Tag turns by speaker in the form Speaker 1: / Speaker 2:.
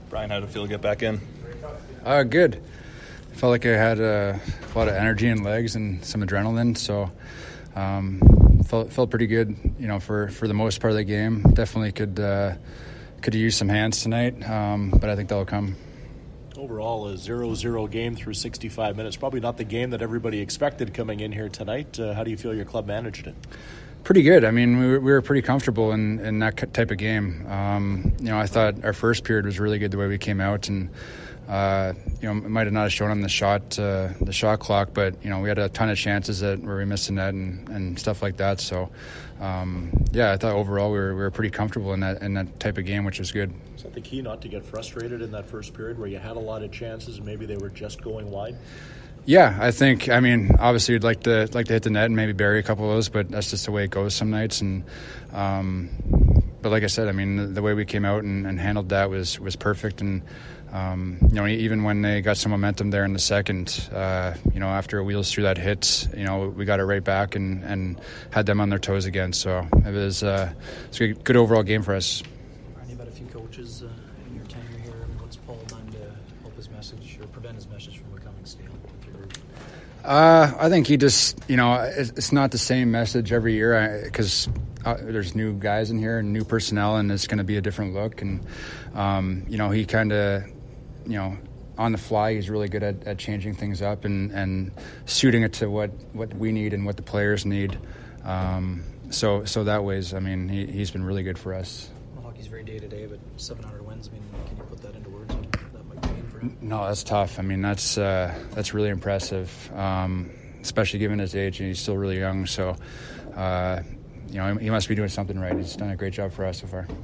Speaker 1: Brian, how did it feel to get back in?
Speaker 2: Good. I felt like I had a lot of energy and legs and some adrenaline, so felt pretty good. For the most part of the game. Definitely could use some hands tonight, but I think that'll come.
Speaker 3: Overall, a 0-0 game through 65 minutes. Probably not the game that everybody expected coming in here tonight. How do you feel your club managed it?
Speaker 2: Pretty good. I mean, we were pretty comfortable in that type of game. I thought our first period was really good the way we came out, and it might have not shown on the shot clock, but we had a ton of chances where we missed the net and stuff like that. So, I thought overall we were pretty comfortable in that type of game, which was good.
Speaker 3: Is that the key, not to get frustrated in that first period where you had a lot of chances and maybe they were just going wide?
Speaker 2: Yeah, I think. I mean, obviously, you'd like to hit the net and maybe bury a couple of those, but that's just the way it goes some nights. And but like I said, I mean, the way we came out and handled that was perfect. And even when they got some momentum there in the second, after Wheels threw that hit, we got it right back and had them on their toes again. So it was a good overall game for us.
Speaker 4: You've had a few coaches in your tenure here. What's Paul done to help his message or prevent his message from becoming stale?
Speaker 2: I think he just, it's not the same message every year because there's new guys in here and new personnel, and it's going to be a different look. And, he kind of, on the fly, he's really good at changing things up and suiting it to what we need and what the players need. So that ways, I mean, he's been really good for us.
Speaker 4: Well, hockey's very day-to-day, but 700 wins, I mean, can you put that into words? What that might mean for him?
Speaker 2: No, that's tough. I mean, that's really impressive, especially given his age, and he's still really young. So, he must be doing something right. He's done a great job for us so far.